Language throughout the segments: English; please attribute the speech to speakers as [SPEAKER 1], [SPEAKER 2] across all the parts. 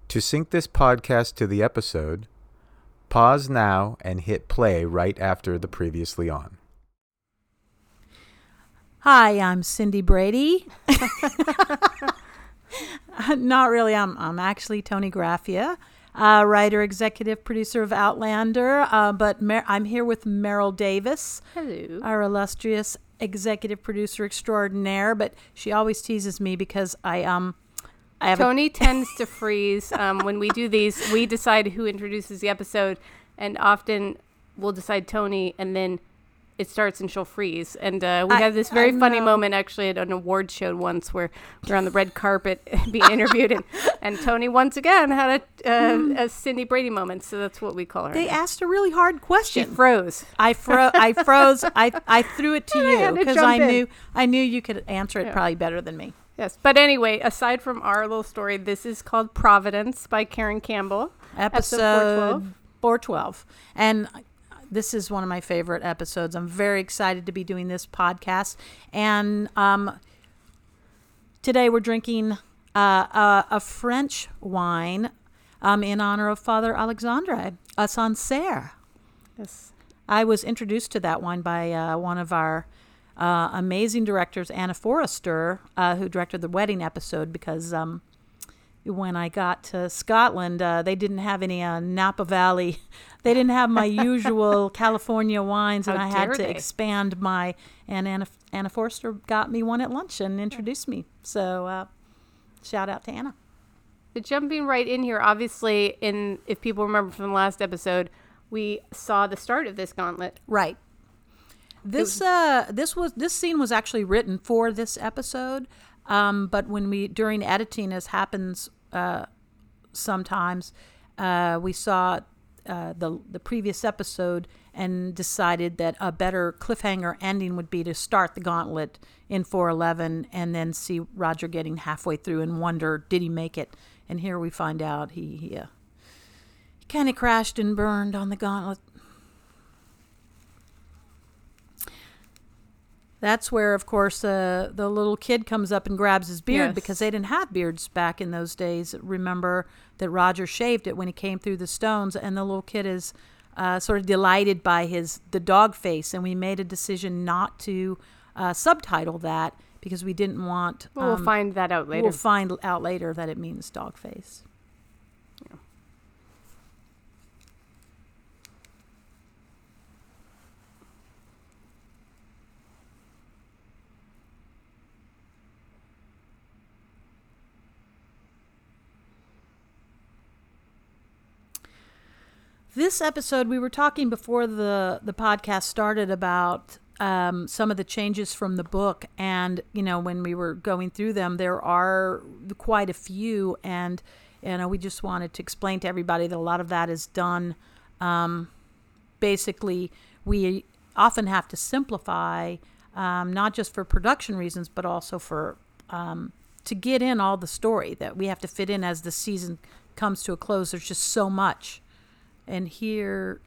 [SPEAKER 1] To sync this podcast to the episode, pause now and hit play right after the previously on.
[SPEAKER 2] Hi, I'm Cindy Brady. Not really. I'm actually Tony Graffia, writer, executive producer of Outlander. But I'm here with Meryl Davis,
[SPEAKER 3] hello,
[SPEAKER 2] our illustrious executive producer extraordinaire. But she always teases me because I have
[SPEAKER 3] Tony tends to freeze when we do these. We decide who introduces the episode, and often we'll decide Tony, and then it starts and she'll freeze. And we had this very funny moment actually at an award show once where we're on the red carpet being interviewed, and Tony once again had a Cindy Brady moment. So that's what we call her.
[SPEAKER 2] They asked a really hard question.
[SPEAKER 3] She froze.
[SPEAKER 2] I froze. I threw it to you because I knew you could answer it probably better than me.
[SPEAKER 3] Yes, but anyway, aside from our little story, this is called Providence by Karen Campbell.
[SPEAKER 2] Episode 412. And this is one of my favorite episodes. I'm very excited to be doing this podcast. And today we're drinking a French wine in honor of Father Alexandre, a Sancerre.
[SPEAKER 3] Yes. I
[SPEAKER 2] was introduced to that wine by one of our amazing directors, Anna Forrester, who directed the wedding episode, because when I got to Scotland, they didn't have any Napa Valley. They didn't have my usual California wines, and I had to expand my. And Anna Forrester got me one at lunch and introduced me. So shout out to Anna.
[SPEAKER 3] Jumping right in here, obviously, if people remember from the last episode, we saw the start of this gauntlet.
[SPEAKER 2] Right. This scene was actually written for this episode, but during editing, as happens sometimes, we saw the previous episode and decided that a better cliffhanger ending would be to start the gauntlet in 411 and then see Roger getting halfway through and wonder, did he make it? And here we find out he kind of crashed and burned on the gauntlet. That's where, of course, the little kid comes up and grabs his beard, because they didn't have beards back in those days. Remember that Roger shaved it when he came through the stones, and the little kid is sort of delighted by the dog face. And we made a decision not to subtitle that because we didn't want...
[SPEAKER 3] we'll find that out later.
[SPEAKER 2] We'll find out later that it means dog face.
[SPEAKER 3] Yeah.
[SPEAKER 2] This episode, we were talking before the podcast started about some of the changes from the book. And, when we were going through them, there are quite a few. And, we just wanted to explain to everybody that a lot of that is done. Basically, we often have to simplify, not just for production reasons, but also for to get in all the story that we have to fit in as the season comes to a close. There's just so much. And here,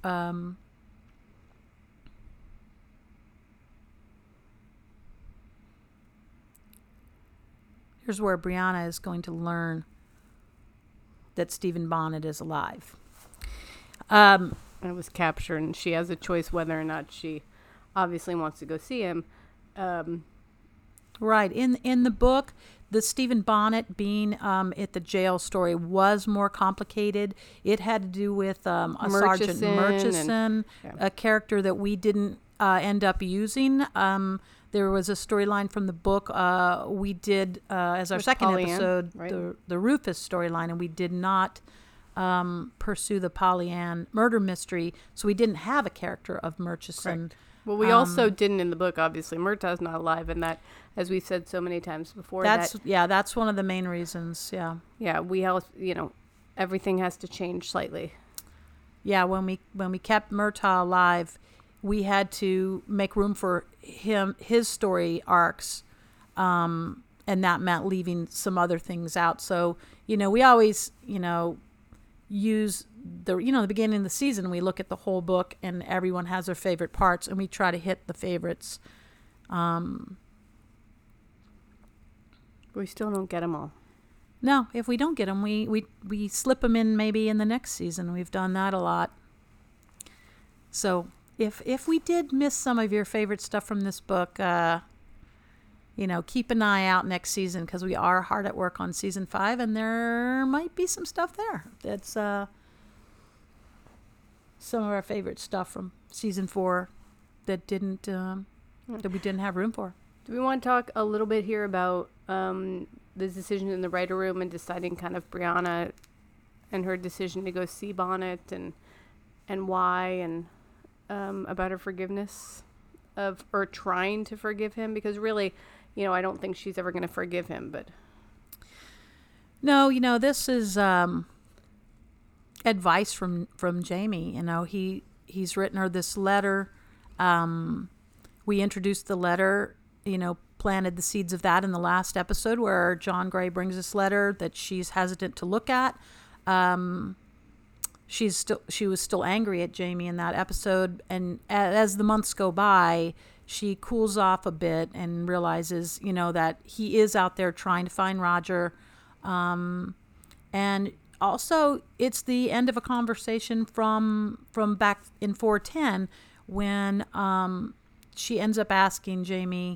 [SPEAKER 2] here's where Brianna is going to learn that Stephen Bonnet is alive.
[SPEAKER 3] It was captured, and she has a choice whether or not she obviously wants to go see him.
[SPEAKER 2] Right. In the book, the Stephen Bonnet being at the jail story was more complicated. It had to do with a Sergeant Murchison, a character that we didn't end up using. There was a storyline from the book we did as our second
[SPEAKER 3] Pollyann,
[SPEAKER 2] episode,
[SPEAKER 3] right?
[SPEAKER 2] the Rufus storyline, and we did not pursue the Pollyann murder mystery, so we didn't have a character of Murchison.
[SPEAKER 3] Correct. Well, we also didn't in the book, obviously. Murtaugh's not alive, and that, as we've said so many times before,
[SPEAKER 2] that's one of the main reasons.
[SPEAKER 3] Yeah, we all, everything has to change slightly.
[SPEAKER 2] Yeah, when we kept Murtaugh alive, we had to make room for his story arcs, and that meant leaving some other things out. So we always use the beginning of the season, we look at the whole book and everyone has their favorite parts and we try to hit the favorites.
[SPEAKER 3] We still don't get them all.
[SPEAKER 2] No, if we don't get them, we slip them in maybe in the next season. We've done that a lot. So if we did miss some of your favorite stuff from this book, keep an eye out next season, because we are hard at work on season 5, and there might be some stuff there that's some of our favorite stuff from season 4 that that we didn't have room for.
[SPEAKER 3] Do we want to talk a little bit here about the decision in the writer room and deciding kind of Brianna and her decision to go see Bonnet and why, and about her forgiveness or trying to forgive him? Because really, I don't think she's ever going to forgive him, but.
[SPEAKER 2] No, this is advice from Jamie. He's written her this letter. We introduced the letter, planted the seeds of that in the last episode, where John Gray brings this letter that she's hesitant to look at. She was still angry at Jamie in that episode, and as the months go by, she cools off a bit and realizes, that he is out there trying to find Roger. And also, it's the end of a conversation from back in 410, when she ends up asking Jamie,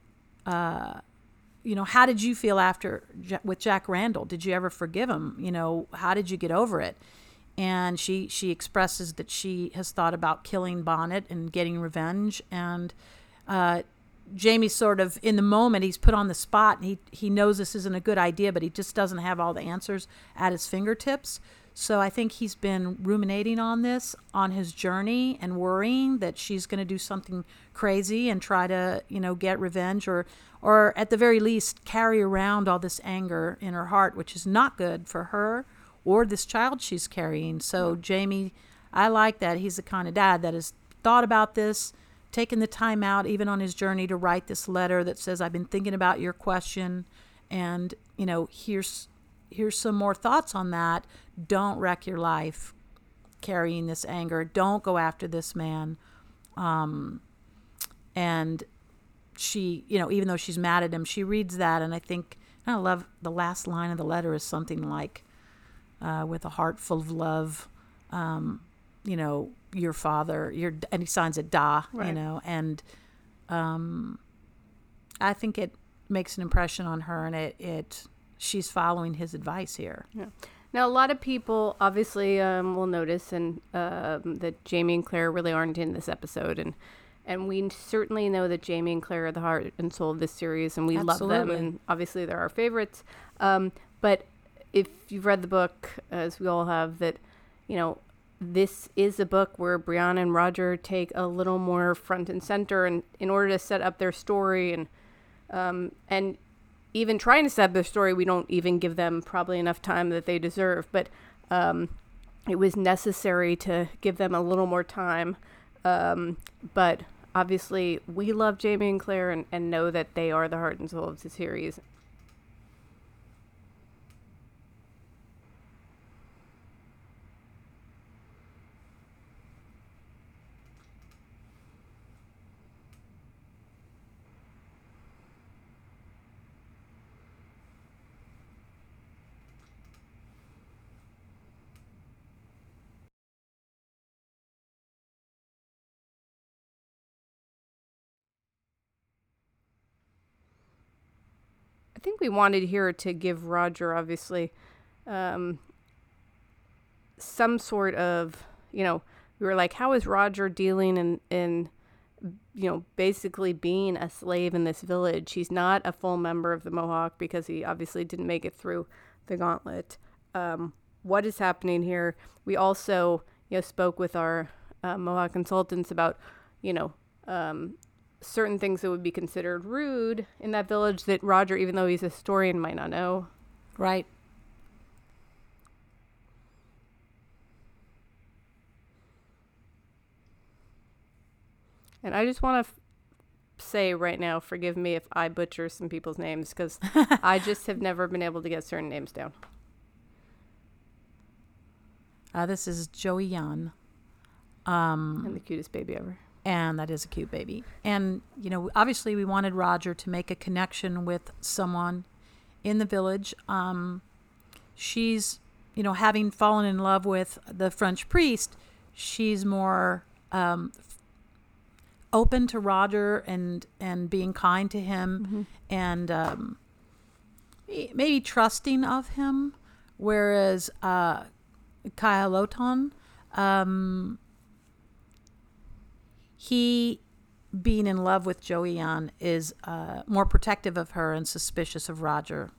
[SPEAKER 2] how did you feel with Jack Randall? Did you ever forgive him? How did you get over it? And she expresses that she has thought about killing Bonnet and getting revenge. And Jamie sort of, in the moment, he's put on the spot, and he knows this isn't a good idea, but he just doesn't have all the answers at his fingertips. So I think he's been ruminating on this on his journey and worrying that she's going to do something crazy and try to, get revenge, or at the very least carry around all this anger in her heart, which is not good for her or this child she's carrying. So Jamie, I like that he's the kind of dad that has thought about this, taken the time out even on his journey to write this letter that says, I've been thinking about your question, and here's some more thoughts on that. Don't wreck your life carrying this anger. Don't go after this man. And she, even though she's mad at him, she reads that, and I love the last line of the letter is something like, with a heart full of love, your father, and he signs it Da,
[SPEAKER 3] right.
[SPEAKER 2] And I think it makes an impression on her, and she's following his advice here.
[SPEAKER 3] Yeah. Now, a lot of people obviously will notice that Jamie and Claire really aren't in this episode, and we certainly know that Jamie and Claire are the heart and soul of this series, and we
[SPEAKER 2] Absolutely.
[SPEAKER 3] love them, and obviously they're our favorites. But if you've read the book, as we all have, that this is a book where Brianna and Roger take a little more front and center, and in order to set up their story, and even trying to set up their story, we don't even give them probably enough time that they deserve. But it was necessary to give them a little more time. But obviously, we love Jamie and Claire and know that they are the heart and soul of the series. I think we wanted here to give Roger, obviously, some sort of, we were like, how is Roger dealing in basically being a slave in this village? He's not a full member of the Mohawk because he obviously didn't make it through the gauntlet. What is happening here? We also, spoke with our Mohawk consultants about, certain things that would be considered rude in that village that Roger, even though he's a historian, might not know.
[SPEAKER 2] Right.
[SPEAKER 3] And I just want to say right now, forgive me if I butcher some people's names, because I just have never been able to get certain names down.
[SPEAKER 2] This is Joey Yan.
[SPEAKER 3] And the cutest baby ever.
[SPEAKER 2] And that is a cute baby. And, obviously we wanted Roger to make a connection with someone in the village. she's, having fallen in love with the French priest, she's more open to Roger and being kind to him, and maybe trusting of him, whereas Cahaloton, he, being in love with Joanne, is more protective of her and suspicious of Roger.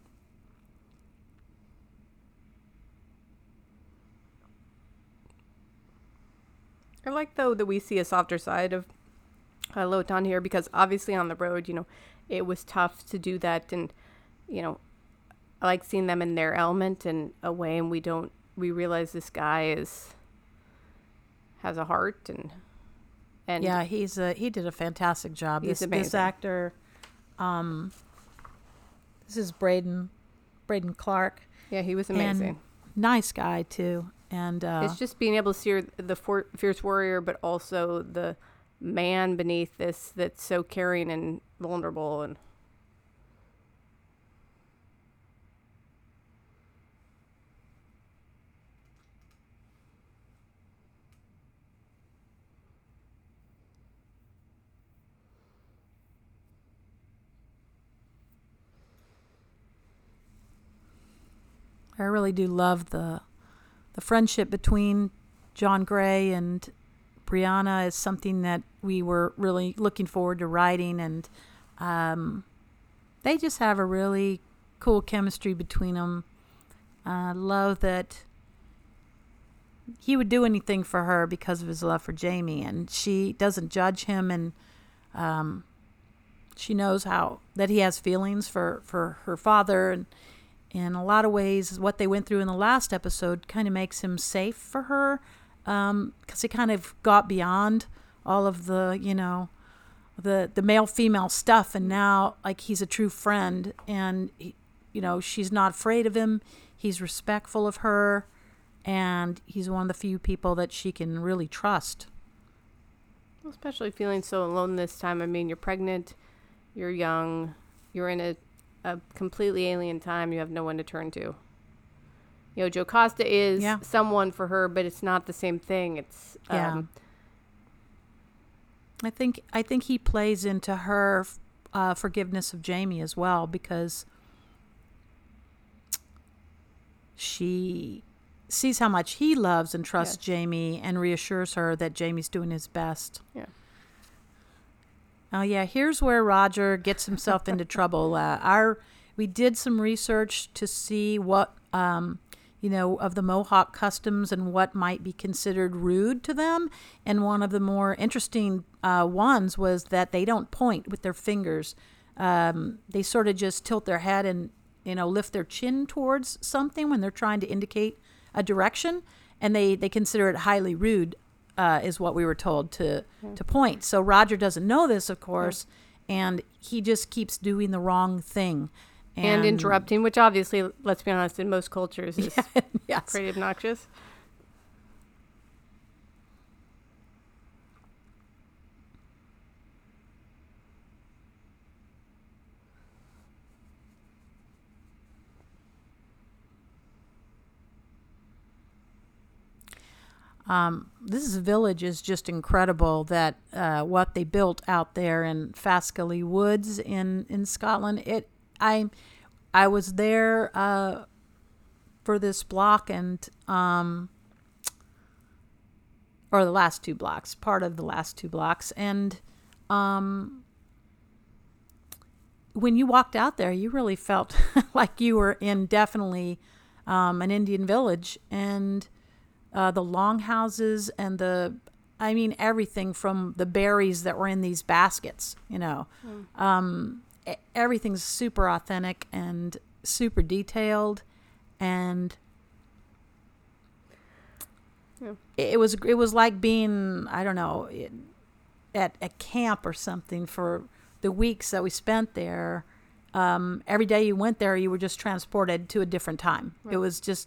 [SPEAKER 3] I like, though, that we see a softer side of Lotan here, because obviously on the road, it was tough to do that. And, I like seeing them in their element and a way, and we realize this guy has a heart and
[SPEAKER 2] yeah, he did a fantastic job. This actor, this is Braden Clark.
[SPEAKER 3] Yeah, he was amazing.
[SPEAKER 2] And nice guy too. And
[SPEAKER 3] it's just being able to see the fierce warrior, but also the man beneath this that's so caring and vulnerable. And
[SPEAKER 2] I really do love the friendship between John Gray and Brianna is something that we were really looking forward to writing, and they just have a really cool chemistry between them. I love that he would do anything for her because of his love for Jamie, and she doesn't judge him, and she knows that he has feelings for her father, and in a lot of ways, what they went through in the last episode kind of makes him safe for her, because he kind of got beyond all of the, the male-female stuff, and now, like, he's a true friend, and, she's not afraid of him. He's respectful of her, and he's one of the few people that she can really trust.
[SPEAKER 3] Well, especially feeling so alone this time. I mean, you're pregnant, you're young, you're in a completely alien time. You have no one to turn to. Jocasta is someone for her, but it's not the same thing. It's
[SPEAKER 2] I think he plays into her forgiveness of Jamie as well, because she sees how much he loves and trusts Jamie, and reassures her that Jamie's doing his best.
[SPEAKER 3] Yeah.
[SPEAKER 2] Oh, yeah, here's where Roger gets himself into trouble. We did some research to see what, of the Mohawk customs and what might be considered rude to them. And one of the more interesting ones was that they don't point with their fingers. They sort of just tilt their head and, lift their chin towards something when they're trying to indicate a direction. And they consider it highly rude. Is what we were told to point. So Roger doesn't know this, of course, and he just keeps doing the wrong thing.
[SPEAKER 3] And interrupting, which obviously, let's be honest, in most cultures is pretty obnoxious.
[SPEAKER 2] This village is just incredible, that what they built out there in Fascally Woods in Scotland. I was there for this block, and or the last two blocks, part of the last two blocks, and when you walked out there, you really felt like you were in definitely an Indian village, and the longhouses and everything from the berries that were in these baskets, everything's super authentic and super detailed, and it was like being, I don't know, at a camp or something for the weeks that we spent there. Every day you went there, you were just transported to a different time. Right. It was just.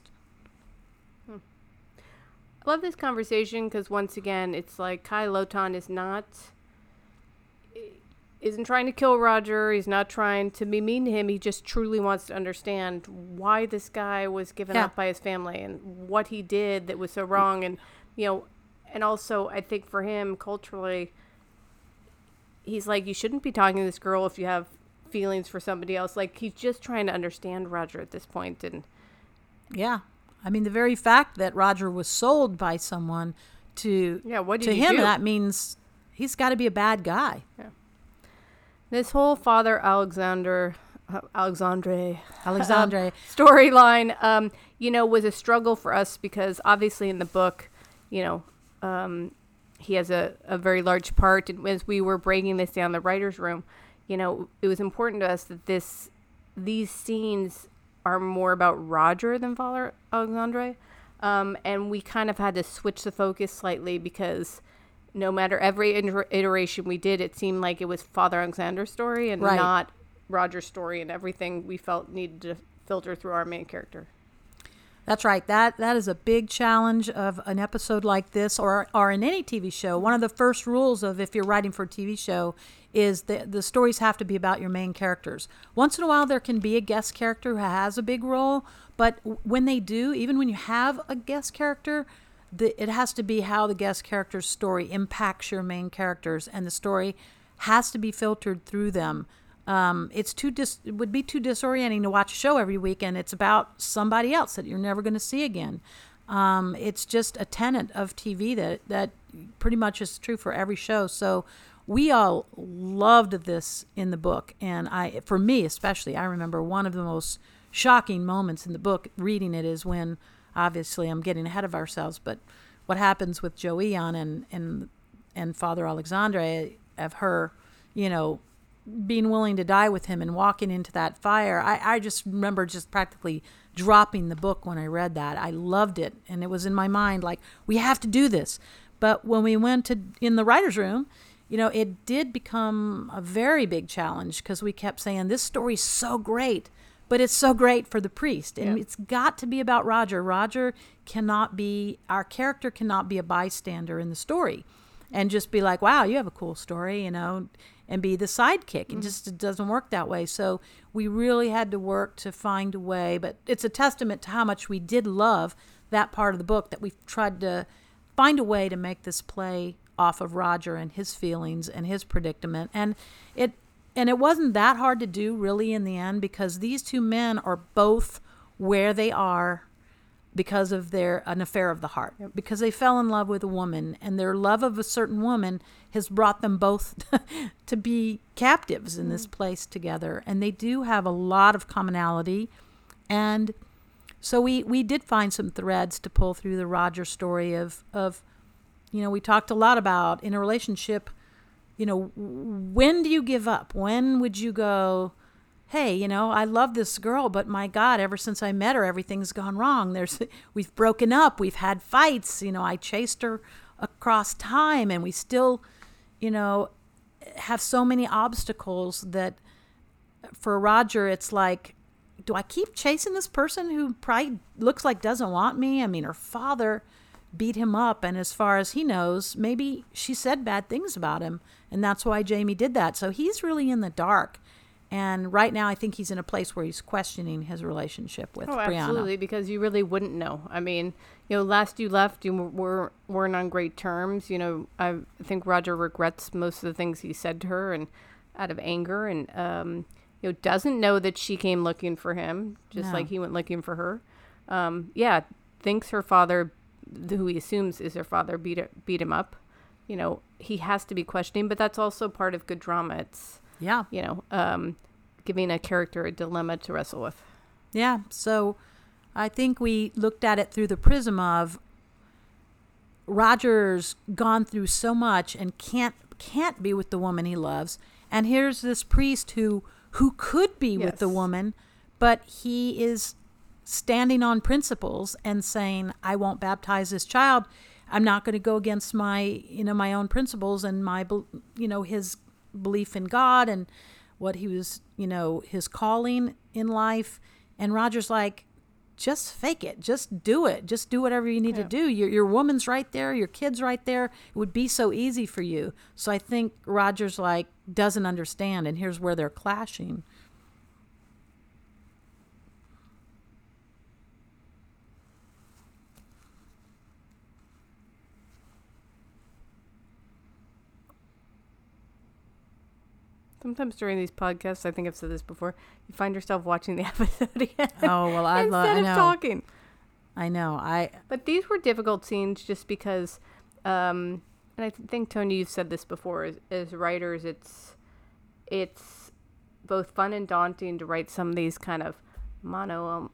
[SPEAKER 3] I love this conversation because, once again, it's like Kai Lotan is not. isn't trying to kill Roger. He's not trying to be mean to him. He just truly wants to understand why this guy was given up by his family and what he did that was so wrong. And, and also I think for him culturally, he's like, you shouldn't be talking to this girl if you have feelings for somebody else. Like, he's just trying to understand Roger at this point. And
[SPEAKER 2] yeah, I mean, the very fact that Roger was sold by someone to
[SPEAKER 3] what did
[SPEAKER 2] to
[SPEAKER 3] he
[SPEAKER 2] him,
[SPEAKER 3] do?
[SPEAKER 2] that means he's got to be a bad guy.
[SPEAKER 3] Yeah. This whole Father Alexandre storyline, was a struggle for us because obviously in the book, he has a very large part. And as we were breaking this down in the writer's room, it was important to us that these scenes are more about Roger than Father Alexandre. And we kind of had to switch the focus slightly because no matter every iteration we did, it seemed like it was Father Alexander's story and not Roger's story, and everything we felt needed to filter through our main character.
[SPEAKER 2] That's right. That is a big challenge of an episode like this or in any TV show. One of the first rules of if you're writing for a TV show is that the stories have to be about your main characters. Once in a while there can be a guest character who has a big role, but when they do, even when you have a guest character, it has to be how the guest character's story impacts your main characters, and the story has to be filtered through them. It would be too disorienting to watch a show every week and it's about somebody else that you're never going to see again. It's just a tenet of TV that pretty much is true for every show. So we all loved this in the book, and for me especially, I remember one of the most shocking moments in the book reading it is when, obviously I'm getting ahead of ourselves, but what happens with Joanne and Father Alexandre, of her, being willing to die with him and walking into that fire. I just remember just practically dropping the book when I read that. I loved it, and it was in my mind like, we have to do this. But when we went in the writer's room, it did become a very big challenge because we kept saying, this story's so great, but it's so great for the priest. And it's got to be about Roger. Roger our character cannot be a bystander in the story and just be like, wow, you have a cool story, and be the sidekick. It doesn't work that way. So we really had to work to find a way, but it's a testament to how much we did love that part of the book that we tried to find a way to make this play off of Roger and his feelings and his predicament. And it wasn't that hard to do really in the end, because these two men are both where they are because of an affair of the heart, because they fell in love with a woman, and their love of a certain woman has brought them both to be captives in this place together. And they do have a lot of commonality. And so we did find some threads to pull through the Roger story of we talked a lot about in a relationship, when do you give up? When would you go, hey, I love this girl, but my God, ever since I met her, everything's gone wrong. We've broken up. We've had fights. I chased her across time, and we still, have so many obstacles that for Roger, it's like, do I keep chasing this person who probably looks like doesn't want me? I mean, her father beat him up, and as far as he knows, maybe she said bad things about him, and that's why Jamie did that. So he's really in the dark. And right now, I think he's in a place where he's questioning his relationship with Brianna.
[SPEAKER 3] Absolutely, because you really wouldn't know. I mean, last you left, you weren't on great terms. I think Roger regrets most of the things he said to her, and out of anger, and doesn't know that she came looking for him, just like he went looking for her. Thinks her father, who he assumes is her father, beat him up. He has to be questioning, but that's also part of good drama. It's giving a character a dilemma to wrestle with.
[SPEAKER 2] Yeah, so I think we looked at it through the prism of Roger's gone through so much and can't be with the woman he loves, and here's this priest who could be with the woman, but he is standing on principles and saying, I won't baptize this child. I'm not going to go against my my own principles and my his belief in God and what he was, his calling in life. And Roger's like, just fake it. Just do it. Just do whatever you need to do. Your woman's right there. Your kid's right there. It would be so easy for you. So I think Roger's like, doesn't understand. And here's where they're clashing.
[SPEAKER 3] Sometimes during these podcasts, I think I've said this before, you find yourself watching the episode again.
[SPEAKER 2] Oh, well, I
[SPEAKER 3] instead of talking.
[SPEAKER 2] I know.
[SPEAKER 3] But these were difficult scenes just because, and I think, Tony, you've said this before, as writers, it's both fun and daunting to write some of these kind of mono,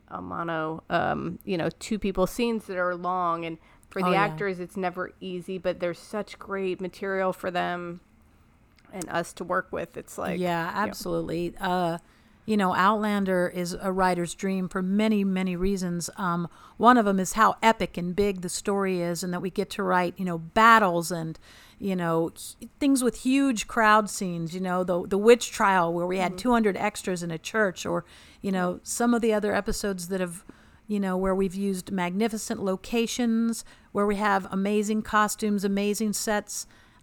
[SPEAKER 3] two people scenes that are long. And for the actors, it's never easy, but there's such great material for them and us to work with. It's like,
[SPEAKER 2] yeah, absolutely. Outlander is a writer's dream for many, many reasons. One of them is how epic and big the story is, and that we get to write, battles and, things with huge crowd scenes, the witch trial where we had 200 extras in a church, or, some of the other episodes that have, where we've used magnificent locations, where we have amazing costumes, amazing sets.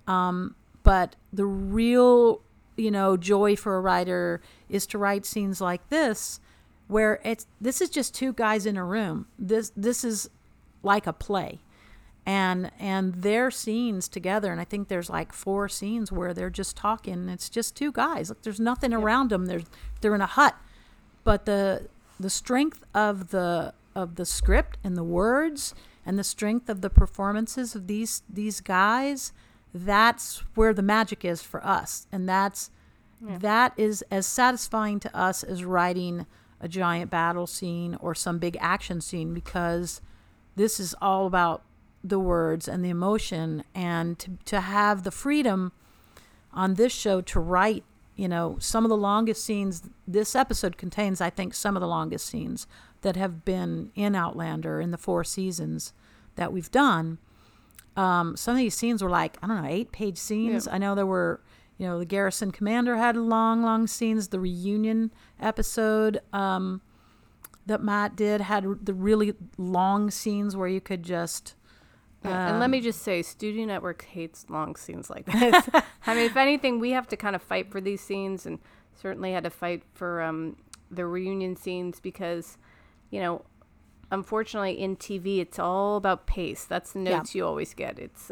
[SPEAKER 2] But the real, joy for a writer is to write scenes like this, where this is just two guys in a room. This is like a play, and their scenes together. And I think there's like 4 scenes where they're just talking. It's just two guys. Like there's nothing around them. They're in a hut, but the strength of the script and the words and the strength of the performances of these guys. That's where the magic is for us. And that is as satisfying to us as writing a giant battle scene or some big action scene, because this is all about the words and the emotion, and to have the freedom on this show to write, some of the longest scenes. This episode contains, I think, some of the longest scenes that have been in Outlander in the 4 seasons that we've done. Some of these scenes were like, 8-page scenes. I know there were, the Garrison Commander had long scenes. The reunion episode that Matt did had the really long scenes where you could just...
[SPEAKER 3] and let me just say, Studio Network hates long scenes like this. I mean, if anything, we have to kind of fight for these scenes, and certainly had to fight for the reunion scenes because, unfortunately, in TV, it's all about pace. That's the notes you always get. It's,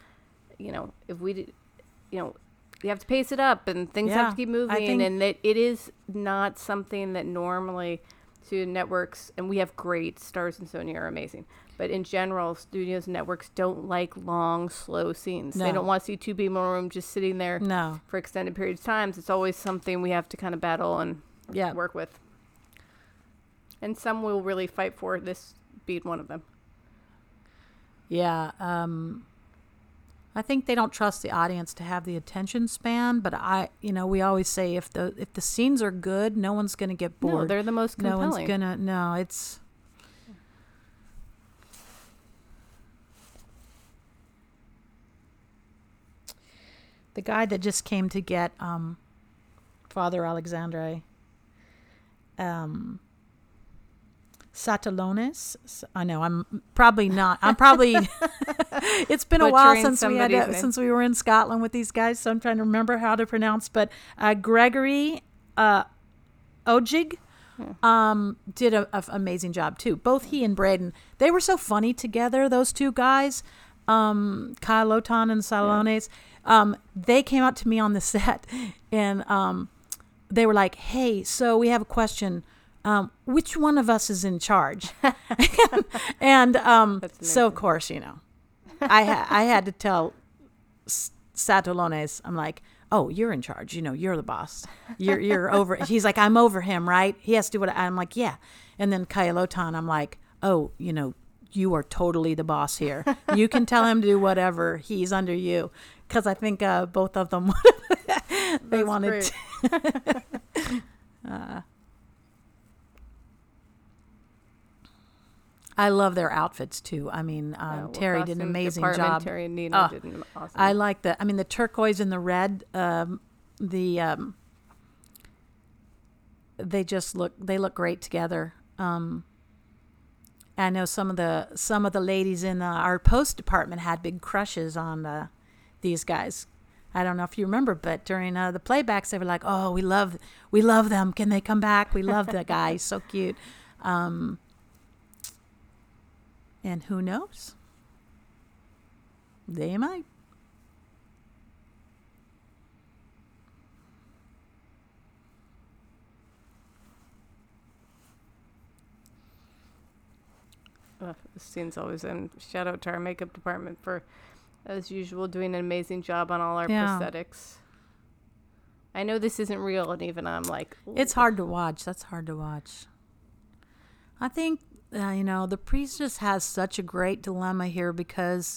[SPEAKER 3] if we, you have to pace it up and things have to keep moving. And it is not something that normally studio networks, and we have great Stars and Sony are amazing. But in general, studios and networks don't like long, slow scenes. No. They don't want to see 2 people in a room just sitting there for extended periods of time. It's always something we have to kind of battle and work with. And some will really fight for, this being one of them.
[SPEAKER 2] Yeah. I think they don't trust the audience to have the attention span, but we always say if the scenes are good, no one's going to get bored.
[SPEAKER 3] No, they're the most compelling.
[SPEAKER 2] It's... The guy that just came to get Father Alexandre, Satalones. I know I'm probably not. It's been a while since we were in Scotland with these guys, so I'm trying to remember how to pronounce. But Gregory Ojig did an amazing job too. Both he and Braden, they were so funny together. Those two guys, Kyle Lotan and Satalones. They came up to me on the set, and they were like, "Hey, so we have a question. Which one of us is in charge?" And so of course, I had to tell Satalones, I'm like, "Oh, you're in charge. You're the boss. You're over." He's like, "I'm over him, right? He has to do what I'm like, yeah." And then Kailotan, I'm like, "Oh, you are totally the boss here. You can tell him to do whatever. He's under you." Because I think both of them they wanted to. I love their outfits too. I mean, Terry did an amazing job.
[SPEAKER 3] Terry and Nina did an awesome.
[SPEAKER 2] I like the turquoise and the red. They look great together. I know some of the ladies in our post department had big crushes on these guys. I don't know if you remember, but during the playbacks, they were like, "Oh, we love them. Can they come back? We love that guy. He's so cute." And who knows? They might.
[SPEAKER 3] This scene's always in. Shout out to our makeup department for, as usual, doing an amazing job on all our prosthetics. I know this isn't real, and even I'm like... Ooh.
[SPEAKER 2] It's hard to watch. That's hard to watch. I think, the priest just has such a great dilemma here because,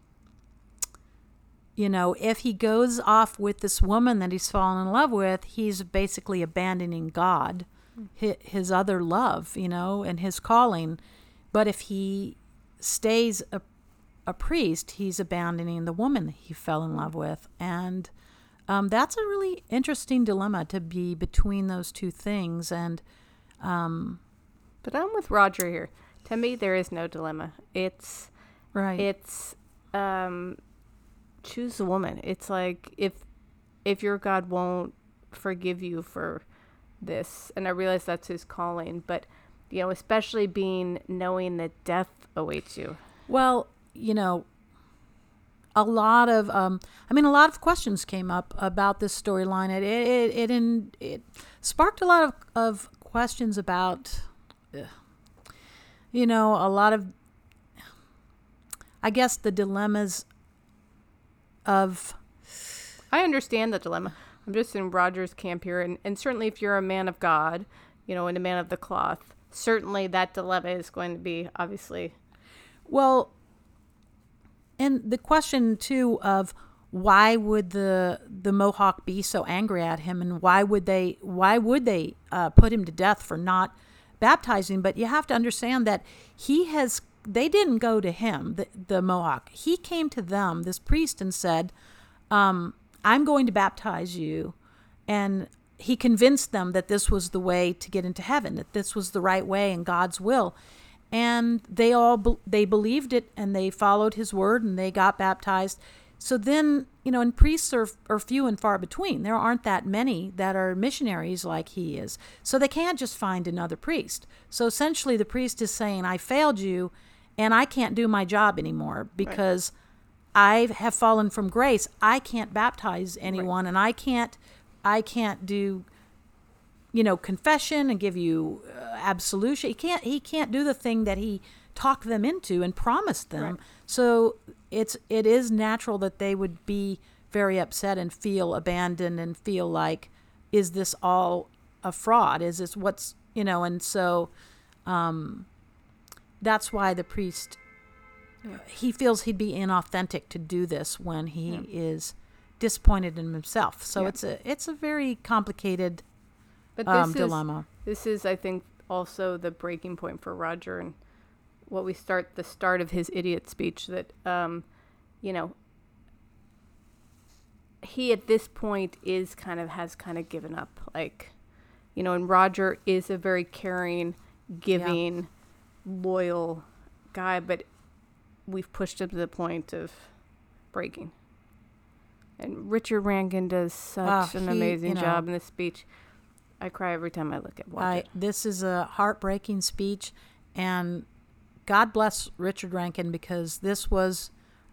[SPEAKER 2] if he goes off with this woman that he's fallen in love with, he's basically abandoning God, his other love, and his calling. But if he stays a priest, he's abandoning the woman he fell in love with. And that's a really interesting dilemma to be between those two things. And
[SPEAKER 3] but I'm with Roger here. To me, there is no dilemma. It's
[SPEAKER 2] right.
[SPEAKER 3] It's choose the woman. It's like if your God won't forgive you for this, and I realize that's his calling, but especially knowing that death awaits you.
[SPEAKER 2] Well, a lot of questions came up about this storyline. It sparked a lot of questions about, a lot of, I guess, the dilemmas of.
[SPEAKER 3] I understand the dilemma. I'm just in Roger's camp here, and certainly if you're a man of God, and a man of the cloth, certainly that dilemma is going to be obviously.
[SPEAKER 2] Well, and the question too of why would the Mohawk be so angry at him, and why would they put him to death for not baptizing? But you have to understand that they didn't go to him, the Mohawk. He came to them, this priest, and said, I'm going to baptize you. And he convinced them that this was the way to get into heaven, that this was the right way and God's will. And they believed it, and they followed his word, and they got baptized. So then, and priests are few and far between. There aren't that many that are missionaries like he is. So they can't just find another priest. So essentially the priest is saying, I failed you, and I can't do my job anymore because I have fallen from grace. I can't baptize anyone, and I can't do, confession and give you absolution. He can't do the thing that he talked them into and promised them. Right. So it is natural that they would be very upset and feel abandoned and feel like, is this all a fraud? Is this what's, and so that's why the priest, he feels he'd be inauthentic to do this when he is disappointed in himself. So it's a very complicated dilemma.
[SPEAKER 3] This is, I think, also the breaking point for Roger and the start of his idiot speech that, he at this point has kind of given up. Like, and Roger is a very caring, giving, loyal guy, but we've pushed him to the point of breaking. And Richard Rankin does such an amazing job in this speech. I cry every time I watch it. This
[SPEAKER 2] is a heartbreaking speech, and God bless Richard Rankin, because this was,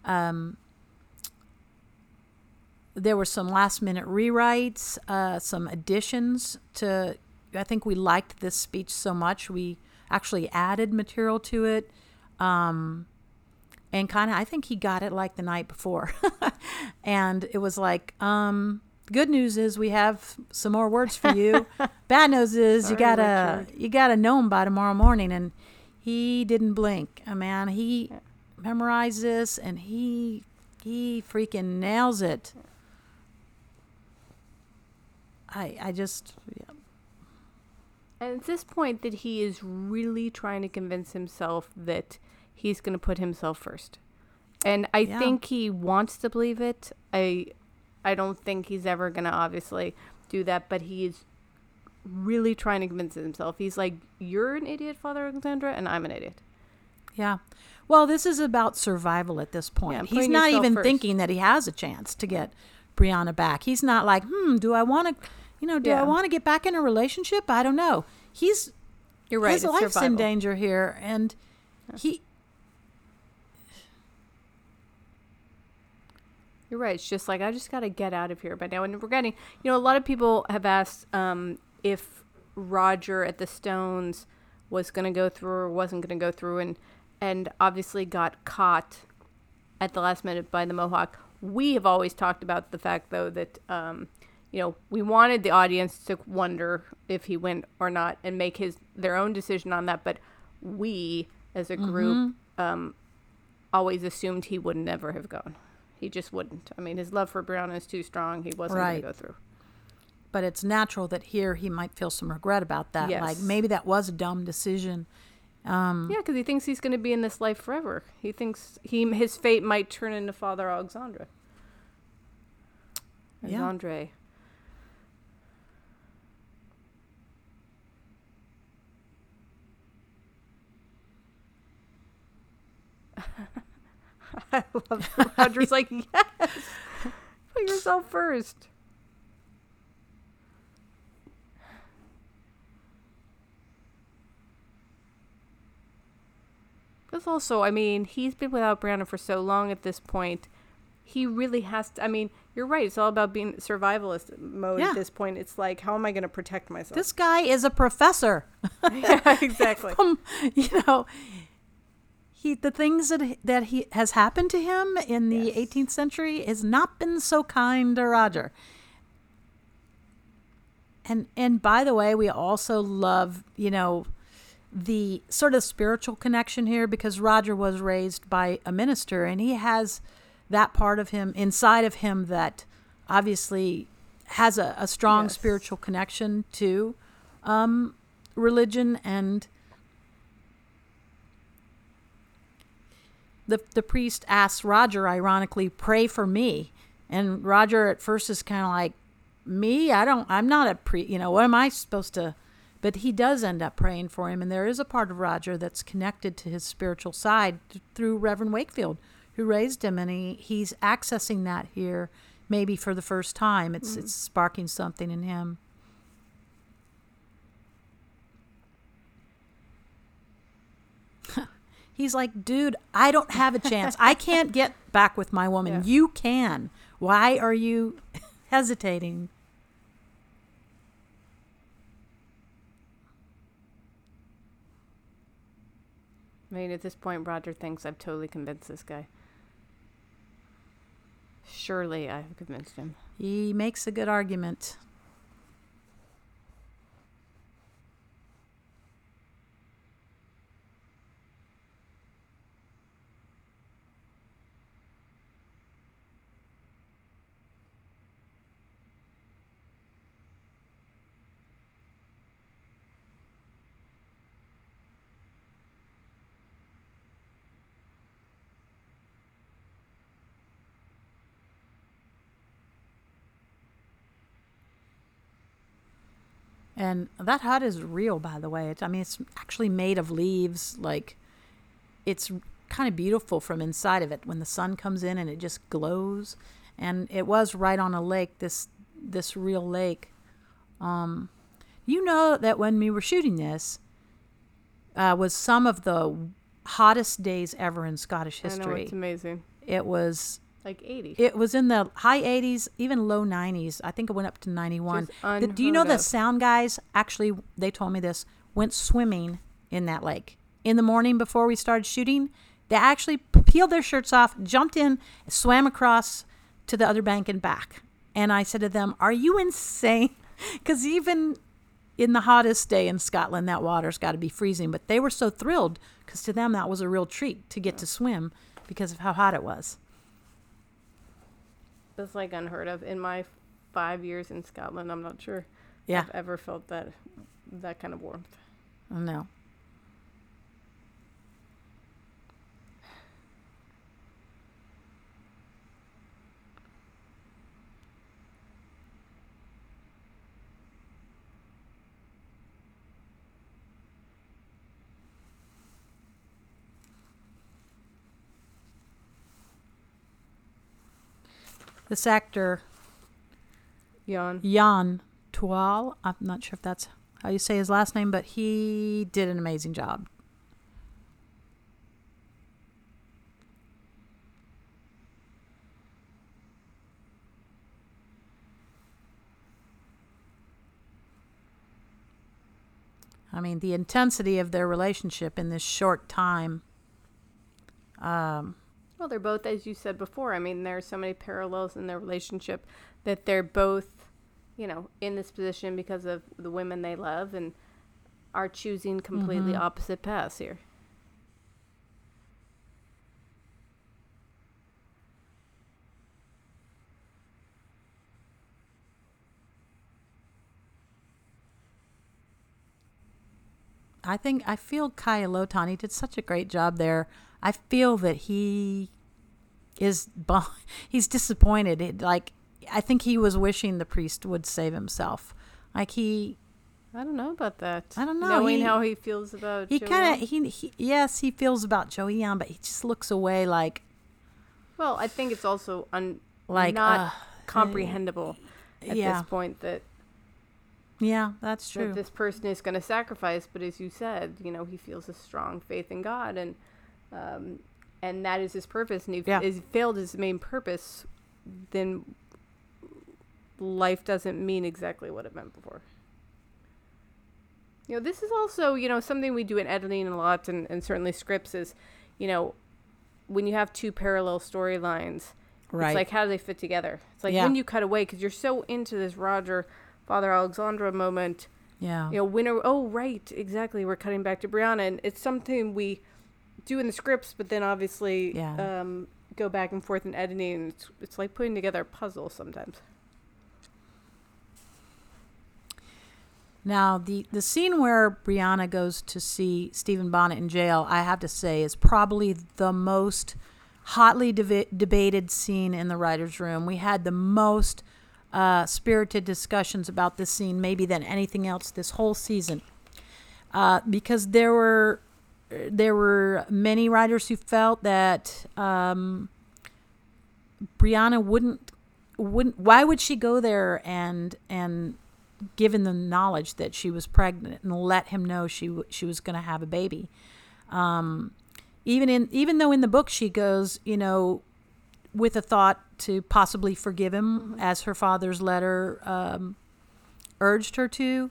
[SPEAKER 2] there were some last-minute rewrites, some additions to. I think we liked this speech so much we actually added material to it. And I think he got it like the night before. And it was like, good news is we have some more words for you. Bad news is you gotta know them by tomorrow morning. And he didn't blink. Man, he memorized this, and he freaking nails it. I just. Yeah.
[SPEAKER 3] And it's this point that he is really trying to convince himself that he's going to put himself first. And I think he wants to believe it. I don't think he's ever going to obviously do that, but he's really trying to convince himself. He's like, you're an idiot, Father Alexandra, and I'm an idiot.
[SPEAKER 2] Yeah. Well, this is about survival at this point.
[SPEAKER 3] Yeah,
[SPEAKER 2] He's
[SPEAKER 3] putting
[SPEAKER 2] not
[SPEAKER 3] yourself
[SPEAKER 2] even
[SPEAKER 3] first.
[SPEAKER 2] thinking that he has a chance to get Brianna back. He's not like, do I want to, do I
[SPEAKER 3] Yeah.
[SPEAKER 2] want to get back in a relationship? I don't know.
[SPEAKER 3] You're right.
[SPEAKER 2] His
[SPEAKER 3] it's
[SPEAKER 2] life's
[SPEAKER 3] survival.
[SPEAKER 2] in danger here, and
[SPEAKER 3] You're right. It's just like, I just got to get out of here by now. And we're getting, a lot of people have asked if Roger at the Stones was going to go through or wasn't going to go through, and obviously got caught at the last minute by the Mohawk. We have always talked about the fact, though, that, we wanted the audience to wonder if he went or not and make their own decision on that. But we, as a group, always assumed he would never have gone. He just wouldn't. I mean, his love for Brianna is too strong. He wasn't going
[SPEAKER 2] Right.
[SPEAKER 3] to go through.
[SPEAKER 2] but it's natural that here he might feel some regret about that.
[SPEAKER 3] Yes.
[SPEAKER 2] Like maybe that was a dumb decision.
[SPEAKER 3] Yeah, because he thinks he's going to be in this life forever. He thinks his fate might turn into Father Alexandre.
[SPEAKER 2] Yeah.
[SPEAKER 3] Alexandre. I love that. Roger's like, yes, put yourself first. Because also, I mean, he's been without Brianna for so long at this point. He really has to. I mean, you're right. It's all about being survivalist mode
[SPEAKER 2] Yeah.
[SPEAKER 3] at this point. It's like, how am I going to protect myself?
[SPEAKER 2] This guy is a professor.
[SPEAKER 3] Yeah, exactly.
[SPEAKER 2] The things that he has happened to him in the
[SPEAKER 3] Yes.
[SPEAKER 2] 18th century has not been so kind to Roger. And by the way, we also love, the sort of spiritual connection here, because Roger was raised by a minister and he has that part of him inside of him that obviously has a strong
[SPEAKER 3] Yes.
[SPEAKER 2] spiritual connection to religion. And the priest asks Roger, ironically, pray for me. And Roger at first is kind of like, me? I'm not a priest. What am I supposed to? But he does end up praying for him. And there is a part of Roger that's connected to his spiritual side through Reverend Wakefield, who raised him. And he's accessing that here, maybe for the first time. It's sparking something in him. He's like, dude, I don't have a chance. I can't get back with my woman.
[SPEAKER 3] Yeah.
[SPEAKER 2] You can. Why are you hesitating?
[SPEAKER 3] I mean, at this point, Roger thinks I've totally convinced this guy. Surely I have convinced him.
[SPEAKER 2] He makes a good argument. And that hut is real, by the way. It's actually made of leaves. Like, it's kind of beautiful from inside of it when the sun comes in and it just glows. And it was right on a lake, this real lake. You know that when we were shooting this, was some of the hottest days ever in Scottish
[SPEAKER 3] I know,
[SPEAKER 2] history.
[SPEAKER 3] it's amazing.
[SPEAKER 2] It was
[SPEAKER 3] Like 80.
[SPEAKER 2] It was in the high 80s, even low 90s. I think it went up to 91.
[SPEAKER 3] Just
[SPEAKER 2] Do you know
[SPEAKER 3] unheard
[SPEAKER 2] the
[SPEAKER 3] of.
[SPEAKER 2] sound guys, actually, they told me this, went swimming in that lake. In the morning before we started shooting, they actually peeled their shirts off, jumped in, swam across to the other bank and back. And I said to them, are you insane? Because even in the hottest day in Scotland, that water's got to be freezing. But they were so thrilled because to them that was a real treat to get to swim because of how hot it was.
[SPEAKER 3] That's like unheard of. In my 5 years in Scotland, I'm not sure
[SPEAKER 2] Yeah.
[SPEAKER 3] I've ever felt that kind of warmth.
[SPEAKER 2] No. This actor, Jan Tual, I'm not sure if that's how you say his last name, but he did an amazing job. I mean, the intensity of their relationship in this short time.
[SPEAKER 3] Well, they're both, as you said before, I mean, there are so many parallels in their relationship that they're both, in this position because of the women they love and are choosing completely opposite paths here.
[SPEAKER 2] I feel Kaya Lotan, he did such a great job there. I feel that he's disappointed. I think he was wishing the priest would save himself. I
[SPEAKER 3] don't know about that.
[SPEAKER 2] I don't know.
[SPEAKER 3] Knowing how he feels about
[SPEAKER 2] yes, he feels about Jo-Yeon, but he just looks away like.
[SPEAKER 3] Well, I think it's also not comprehensible at
[SPEAKER 2] yeah.
[SPEAKER 3] this point that.
[SPEAKER 2] Yeah, that's true.
[SPEAKER 3] That this person is going to sacrifice, but as you said, he feels a strong faith in God, and that is his purpose. And if he failed his main purpose, then life doesn't mean exactly what it meant before. This is also, something we do in editing a lot, and certainly scripts is, when you have two parallel storylines,
[SPEAKER 2] right.
[SPEAKER 3] It's like, how do they fit together? It's like when you cut away, because you're so into this Roger, Father Alexandra moment.
[SPEAKER 2] Yeah.
[SPEAKER 3] Right, exactly. We're cutting back to Brianna, and it's something we do in the scripts, but then obviously go back and forth in editing. And it's like putting together a puzzle sometimes.
[SPEAKER 2] Now, the scene where Brianna goes to see Stephen Bonnet in jail, I have to say, is probably the most hotly debated scene in the writer's room. We had the most spirited discussions about this scene maybe than anything else this whole season, because there were many writers who felt that Brianna wouldn't why would she go there and given the knowledge that she was pregnant and let him know she was going to have a baby, even though in the book she goes with a thought to possibly forgive him, as her father's letter urged her to.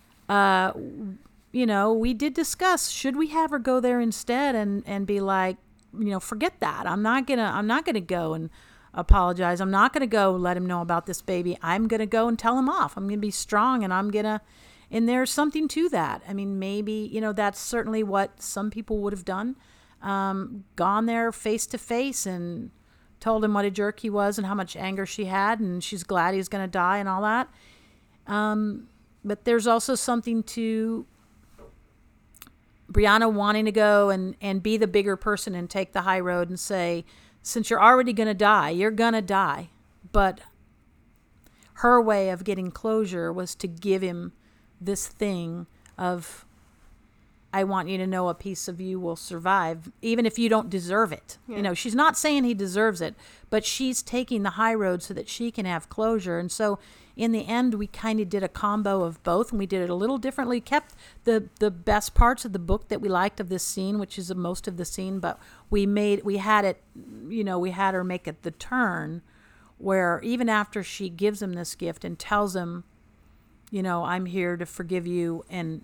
[SPEAKER 2] We did discuss, should we have her go there instead and be like, forget that. I'm not gonna go and apologize. I'm not gonna go let him know about this baby. I'm gonna go and tell him off. I'm gonna be strong, and there's something to that. I mean, maybe that's certainly what some people would have done, gone there face to face and told him what a jerk he was and how much anger she had, and she's glad he's going to die and all that. But there's also something to Brianna wanting to go and be the bigger person and take the high road and say, since you're already going to die, you're going to die. But her way of getting closure was to give him this thing of, I want you to know a piece of you will survive, even if you don't deserve it. Yeah. She's not saying he deserves it, but she's taking the high road so that she can have closure. And so in the end, we kind of did a combo of both, and we did it a little differently, kept the best parts of the book that we liked of this scene, which is most of the scene, but we had her make it the turn where even after she gives him this gift and tells him, I'm here to forgive you, and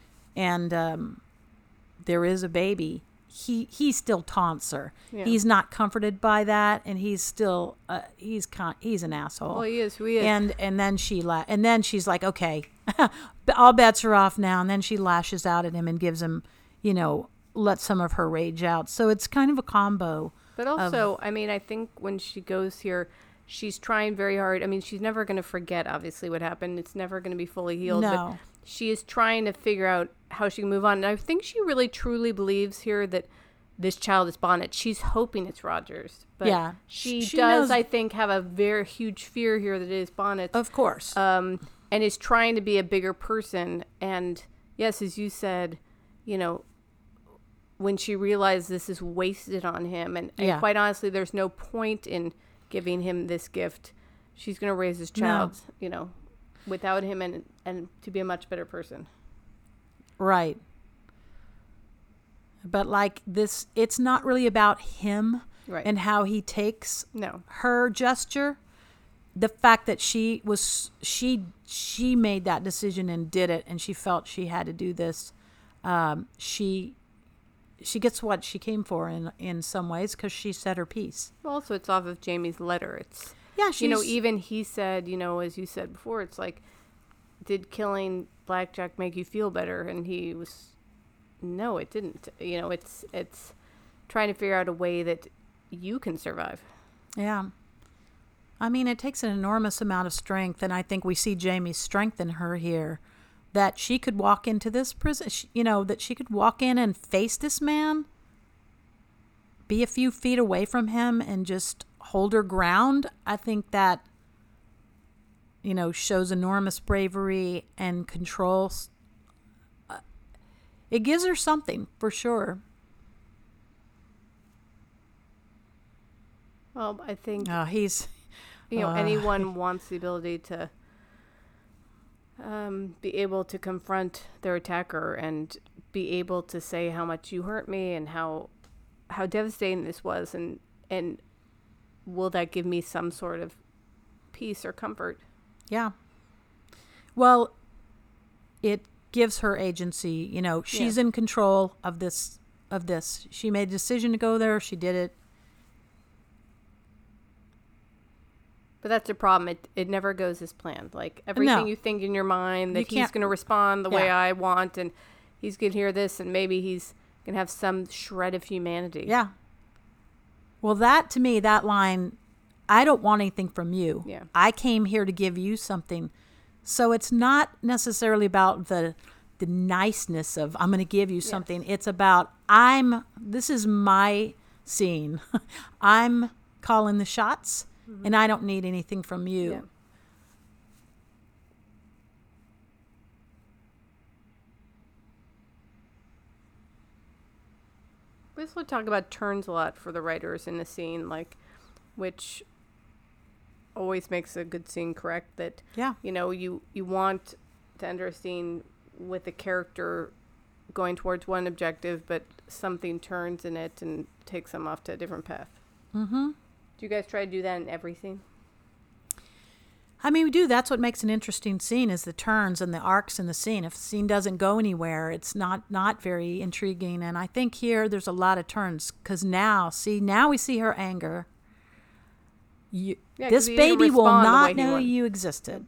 [SPEAKER 2] there is a baby, he still taunts her. Yeah. He's not comforted by that, and he's still he's an asshole.
[SPEAKER 3] Well, he is. He is.
[SPEAKER 2] And then she's like, okay, all bets are off now. And then she lashes out at him and gives him, let some of her rage out. So it's kind of a combo.
[SPEAKER 3] But also, I think when she goes here, she's trying very hard. I mean, she's never going to forget, obviously, what happened. It's never going to be fully healed.
[SPEAKER 2] No.
[SPEAKER 3] But she is trying to figure out how she can move on. And I think she really, truly believes here that this child is Bonnet. She's hoping it's Rogers. But
[SPEAKER 2] yeah.
[SPEAKER 3] She does, I think, have a very huge fear here that it is Bonnet.
[SPEAKER 2] Of course.
[SPEAKER 3] And is trying to be a bigger person. And, yes, as you said, when she realized this is wasted on him. And quite honestly, there's no point in giving him this gift. She's going to raise his child, you know, without him and to be a much better person.
[SPEAKER 2] Right. But like this, it's not really about him and how he takes her gesture. The fact that she made that decision and did it, and she felt she had to do this. She gets what she came for in some ways, because she said her piece.
[SPEAKER 3] Also, it's off of Jamie's letter. It's
[SPEAKER 2] she's,
[SPEAKER 3] you know, even he said, you know, as you said before, it's like, did killing Blackjack make you feel better? And he was, no, it didn't. You know, it's trying to figure out a way that you can survive. Yeah.
[SPEAKER 2] I mean, it takes an enormous amount of strength, and I think we see Jamie's strength in her here, that she could walk into this prison, you know, that she could walk in and face this man, be a few feet away from him, and just hold her ground. I think that, you know, shows enormous bravery and control. It gives her something, for sure.
[SPEAKER 3] Well, I think
[SPEAKER 2] he's,
[SPEAKER 3] you know, anyone wants the ability to be able to confront their attacker and be able to say how much you hurt me and how devastating this was, and will that give me some sort of peace or comfort?
[SPEAKER 2] Yeah. Well, it gives her agency. You know, she's in control of this. She made a decision to go there. She did it.
[SPEAKER 3] But that's the problem. It never goes as planned. Like, everything you think in your mind that he's going to respond the way I want, and he's going to hear this, and maybe he's going to have some shred of humanity.
[SPEAKER 2] Yeah. Well, that, to me, that line, I don't want anything from you.
[SPEAKER 3] Yeah. I
[SPEAKER 2] came here to give you something. So it's not necessarily about the niceness of, I'm going to give you something. It's about, this is my scene. I'm calling the shots. Mm-hmm. And I don't need anything from you. Yeah.
[SPEAKER 3] We also talk about turns a lot for the writers in the scene, like, which always makes a good scene correct. That, you know, you want to enter a scene with a character going towards one objective, but something turns in it and takes them off to a different path.
[SPEAKER 2] Mm-hmm.
[SPEAKER 3] Do you guys try to do that in every scene?
[SPEAKER 2] I mean, we do. That's what makes an interesting scene, is the turns and the arcs in the scene. If the scene doesn't go anywhere, it's not very intriguing. And I think here there's a lot of turns, because now we see her anger. This baby will not know you existed.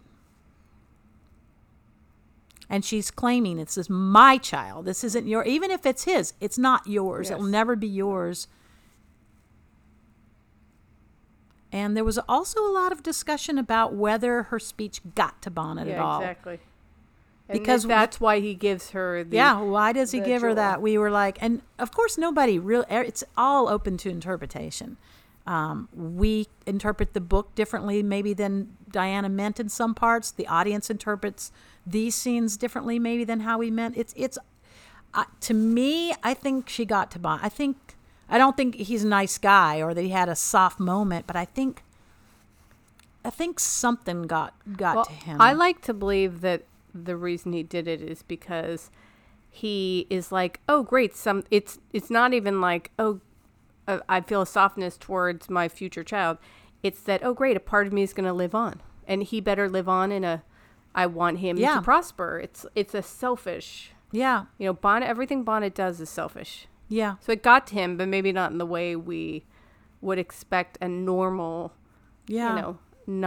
[SPEAKER 2] And she's claiming, this is my child. This isn't yours. Even if it's his, it's not yours. Yes. It will never be yours. And there was also a lot of discussion about whether her speech got to Bonnet at all.
[SPEAKER 3] Yeah, exactly. Because that's why he gives her the...
[SPEAKER 2] Yeah, why does he give her that? We were like... And, of course, nobody really... It's all open to interpretation. We interpret the book differently maybe than Diana meant in some parts. The audience interprets these scenes differently maybe than how we meant. It's to me, I think she got to Bonnet. I don't think he's a nice guy or that he had a soft moment, but I think something got to him.
[SPEAKER 3] I like to believe that the reason he did it is because he is like, oh, great. It's not even like, oh, I feel a softness towards my future child. It's that, oh, great, a part of me is going to live on, and he better live on I want him to prosper. It's a selfish.
[SPEAKER 2] Yeah.
[SPEAKER 3] You know, Bonnet. Everything Bonnet does is selfish.
[SPEAKER 2] Yeah.
[SPEAKER 3] So it got to him, but maybe not in the way we would expect a normal, I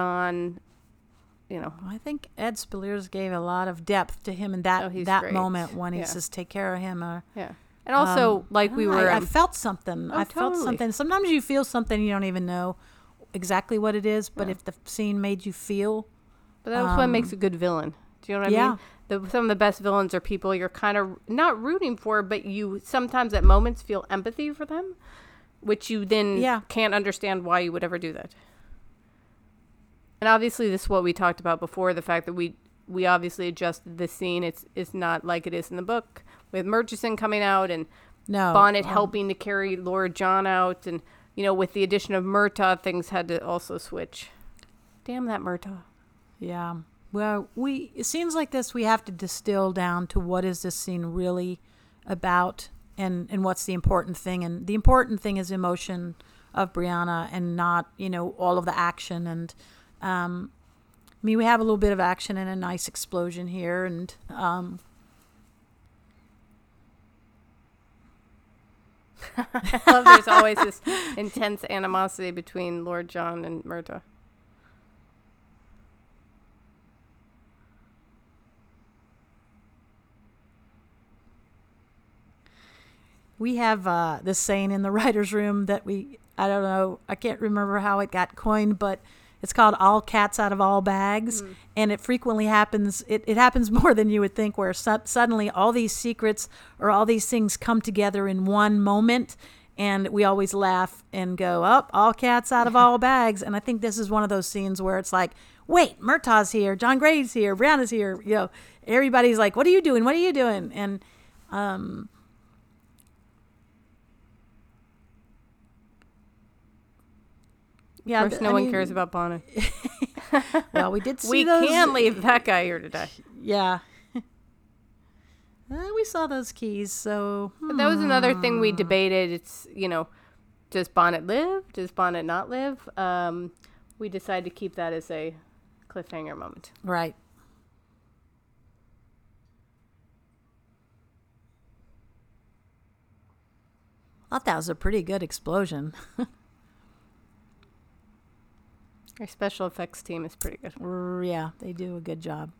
[SPEAKER 2] think Ed Speleers gave a lot of depth to him in that moment when he says, take care of him.
[SPEAKER 3] And also,
[SPEAKER 2] I felt something.
[SPEAKER 3] I
[SPEAKER 2] felt something. Sometimes you feel something, you don't even know exactly what it is, but if the scene made you feel.
[SPEAKER 3] But that's what makes a good villain. Do you know what I mean? Some of the best villains are people you're kind of not rooting for, but you sometimes at moments feel empathy for them, which you then can't understand why you would ever do that. And obviously this is what we talked about before, the fact that we obviously adjusted the scene. It's not like it is in the book with Murchison coming out and Bonnet helping to carry Laura John out. And, with the addition of Murtaugh, things had to also switch. Damn that Murtaugh.
[SPEAKER 2] Yeah. Well, scenes like this, we have to distill down to what is this scene really about, and what's the important thing. And the important thing is emotion of Brianna, and not, all of the action. And we have a little bit of action and a nice explosion here, and
[SPEAKER 3] I love there's always this intense animosity between Lord John and Murtaugh.
[SPEAKER 2] we have this saying in the writer's room that I don't know, I can't remember how it got coined, but it's called all cats out of all bags. And it frequently happens. It happens more than you would think, where suddenly all these secrets or all these things come together in one moment. And we always laugh and go, all cats out of all bags. And I think this is one of those scenes where it's like, wait, Murtaugh's here, John Gray's here, Brianna's here. Everybody's like, what are you doing? What are you doing? And
[SPEAKER 3] yeah, of course, no one cares about Bonnet.
[SPEAKER 2] Well, we did see
[SPEAKER 3] we
[SPEAKER 2] those.
[SPEAKER 3] can't leave that guy here to die.
[SPEAKER 2] Yeah. We saw those keys, so...
[SPEAKER 3] But that was another thing we debated. It's, does Bonnet live? Does Bonnet not live? We decided to keep that as a cliffhanger moment.
[SPEAKER 2] Right. I thought that was a pretty good explosion.
[SPEAKER 3] Our special effects team is pretty good.
[SPEAKER 2] Yeah, they do a good job.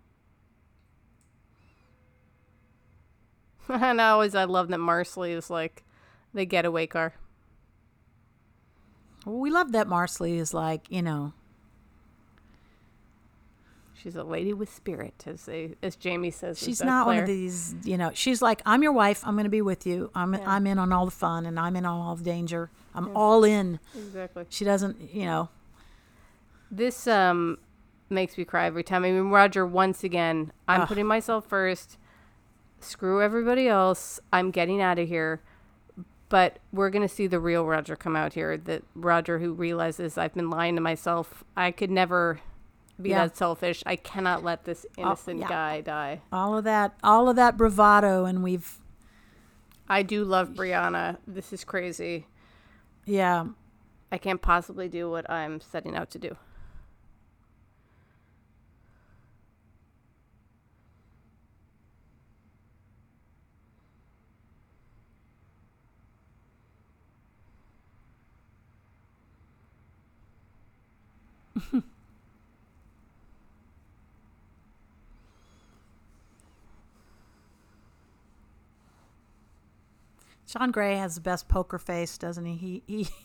[SPEAKER 3] And I love that Marsley is like the getaway car.
[SPEAKER 2] We love that Marsley is like,
[SPEAKER 3] she's a lady with spirit, as Jamie says.
[SPEAKER 2] She's not one of these, she's like, I'm your wife. I'm going to be with you. I'm in on all the fun, and I'm in on all the danger. I'm all in.
[SPEAKER 3] Exactly.
[SPEAKER 2] She doesn't,
[SPEAKER 3] This makes me cry every time. I mean, Roger, once again, I'm putting myself first. Screw everybody else. I'm getting out of here. But we're going to see the real Roger come out here. The Roger who realizes I've been lying to myself. I could never be that selfish. I cannot let this innocent guy die.
[SPEAKER 2] All of that bravado, and
[SPEAKER 3] I do love Brianna. This is crazy.
[SPEAKER 2] Yeah.
[SPEAKER 3] I can't possibly do what I'm setting out to do.
[SPEAKER 2] John Gray has the best poker face, doesn't he?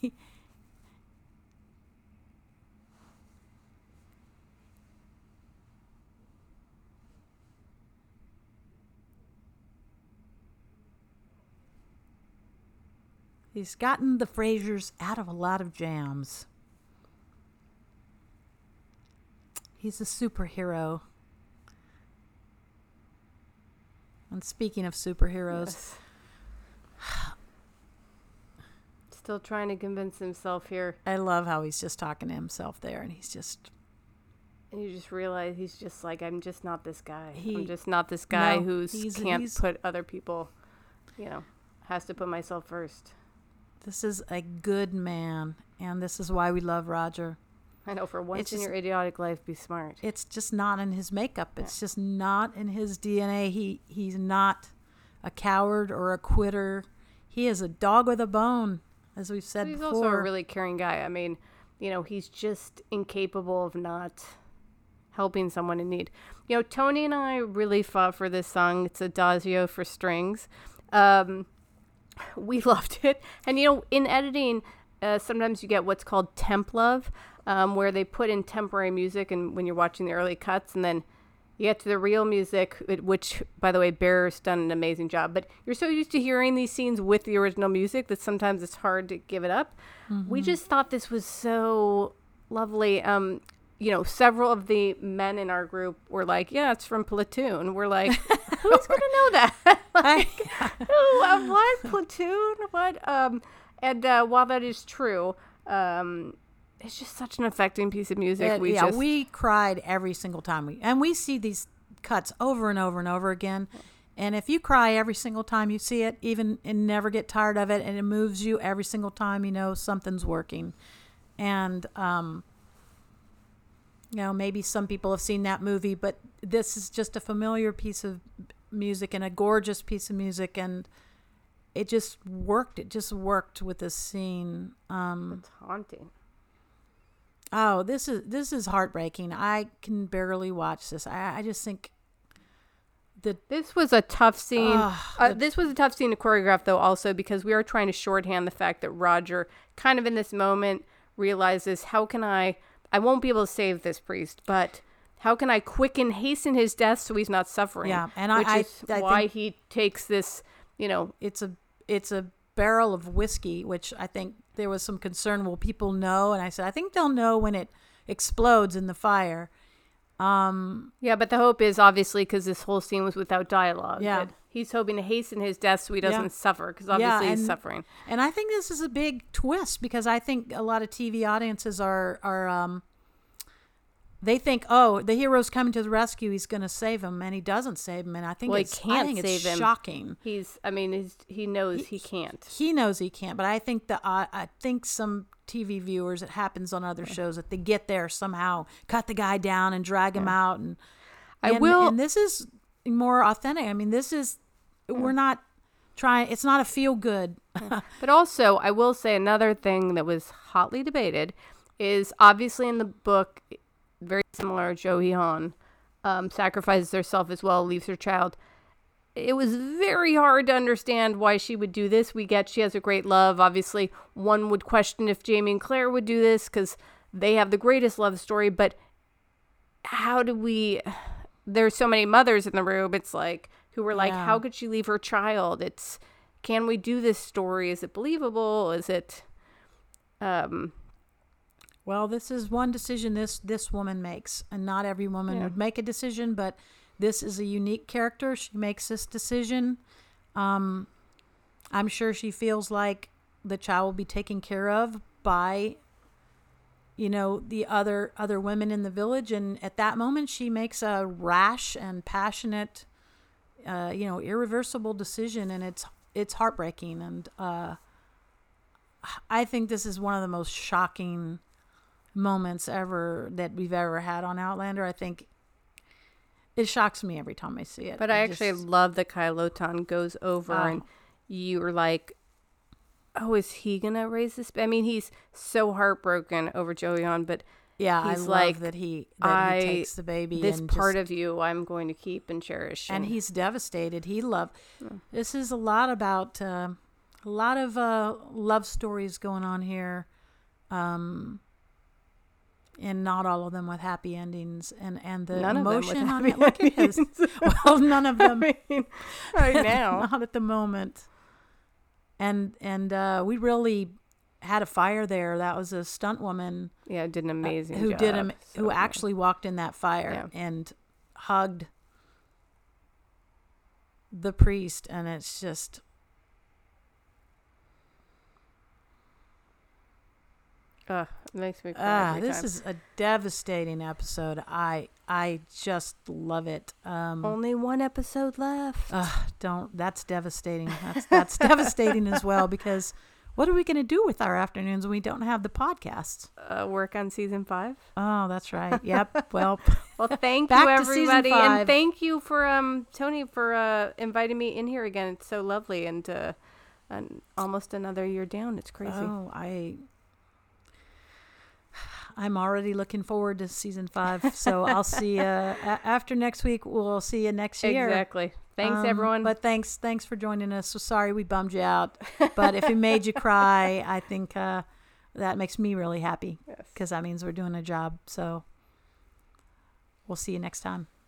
[SPEAKER 2] He's gotten the Frasers out of a lot of jams. He's a superhero. And speaking of superheroes...
[SPEAKER 3] Yes. Still trying to convince himself here.
[SPEAKER 2] I love how he's just talking to himself there, and he's just...
[SPEAKER 3] And you just realize he's just like, I'm just not this guy. I'm just not this guy who can't put other people, has to put myself first.
[SPEAKER 2] This is a good man, and this is why we love Roger.
[SPEAKER 3] I know, for once in your idiotic life, be smart.
[SPEAKER 2] It's just not in his makeup. It's just not in his DNA. He's not a coward or a quitter. He is a dog with a bone, as we've said before.
[SPEAKER 3] He's also a really caring guy. I mean, he's just incapable of not helping someone in need. Tony and I really fought for this song. It's Adagio for strings. We loved it. And, in editing, sometimes you get what's called temp love, where they put in temporary music and when you're watching the early cuts, and then you get to the real music, which, by the way, Bear's done an amazing job. But you're so used to hearing these scenes with the original music that sometimes it's hard to give it up. Mm-hmm. We just thought this was so lovely. Several of the men in our group were like, yeah, it's from Platoon. We're like, who's going to know that? What? Platoon? What? And while that is true, it's just such an affecting piece of music.
[SPEAKER 2] We cried every single time we see these cuts over and over and over again. And if you cry every single time you see it, and never get tired of it, and it moves you every single time, you know something's working. And maybe some people have seen that movie, but this is just a familiar piece of music and a gorgeous piece of music, and it just worked. It just worked with this scene.
[SPEAKER 3] It's haunting.
[SPEAKER 2] Oh, this is heartbreaking. I can barely watch this. I just think
[SPEAKER 3] this was a tough scene. This was a tough scene to choreograph, though, also because we are trying to shorthand the fact that Roger, kind of in this moment, realizes, how can I won't be able to save this priest, but how can I hasten his death so he's not suffering?
[SPEAKER 2] Yeah, and
[SPEAKER 3] I why he takes this,
[SPEAKER 2] It's a barrel of whiskey, which I think there was some concern. Will people know? And I said, I think they'll know when it explodes in the fire.
[SPEAKER 3] Yeah, but the hope is obviously because this whole scene was without dialogue.
[SPEAKER 2] Yeah.
[SPEAKER 3] That he's hoping to hasten his death so he doesn't suffer, because obviously he's suffering.
[SPEAKER 2] And I think this is a big twist, because I think a lot of TV audiences are they think, oh, the hero's coming to the rescue, he's going to save him, and he doesn't save him. And I think
[SPEAKER 3] he can't save him.
[SPEAKER 2] Shocking.
[SPEAKER 3] He knows he can't.
[SPEAKER 2] He knows he can't, but I think I think some TV viewers, it happens on other shows, that they get there somehow, cut the guy down and drag him out, and this is more authentic. I mean, we're not trying. It's not a feel good.
[SPEAKER 3] But also, I will say another thing that was hotly debated is obviously in the book. Very similar, Jo Hee-han sacrifices herself as well, leaves her child. It was very hard to understand why she would do this. We get she has a great love. Obviously, one would question if Jamie and Claire would do this because they have the greatest love story. But how do we... There's so many mothers in the room. It's like, who were like, how could she leave her child? It's, can we do this story? Is it believable? Is it...
[SPEAKER 2] Well, this is one decision this woman makes, and not every woman would make a decision, but this is a unique character. She makes this decision. I'm sure she feels like the child will be taken care of by, the other women in the village, and at that moment she makes a rash and passionate, irreversible decision, and it's heartbreaking. And I think this is one of the most shocking moments that we've ever had on Outlander. I think it shocks me every time I see it.
[SPEAKER 3] But I actually love that Kai Lotan goes over and you were like, oh, is he gonna raise this? I mean, he's so heartbroken over Jo Hee-han, but he's
[SPEAKER 2] love that he takes the baby.
[SPEAKER 3] This part of you, I'm going to keep and cherish.
[SPEAKER 2] And he's devastated. This is a lot about a lot of love stories going on here. And not all of them with happy endings, and the
[SPEAKER 3] none
[SPEAKER 2] emotion on it.
[SPEAKER 3] Look at his.
[SPEAKER 2] Well, none of them.
[SPEAKER 3] I mean, right now,
[SPEAKER 2] not at the moment. And we really had a fire there. That was a stunt woman.
[SPEAKER 3] Yeah, did an amazing job.
[SPEAKER 2] Who actually walked in that fire and hugged the priest, and it's just.
[SPEAKER 3] It makes me cry every
[SPEAKER 2] this
[SPEAKER 3] time.
[SPEAKER 2] is a devastating episode. I just love it.
[SPEAKER 3] Only one episode left.
[SPEAKER 2] That's devastating. That's devastating as well, because what are we going to do with our afternoons when we don't have the podcasts?
[SPEAKER 3] Work on season 5.
[SPEAKER 2] Oh, that's right. Yep. Well,
[SPEAKER 3] thank you everybody, and thank you for Tony for inviting me in here again. It's so lovely, and almost another year down. It's crazy.
[SPEAKER 2] Oh, I'm already looking forward to season 5. So I'll see you after next week. We'll see you next year.
[SPEAKER 3] Exactly. Thanks, everyone.
[SPEAKER 2] But thanks for joining us. So sorry we bummed you out. But if it made you cry, I think that makes me really happy, because that means we're doing a job. So we'll see you next time.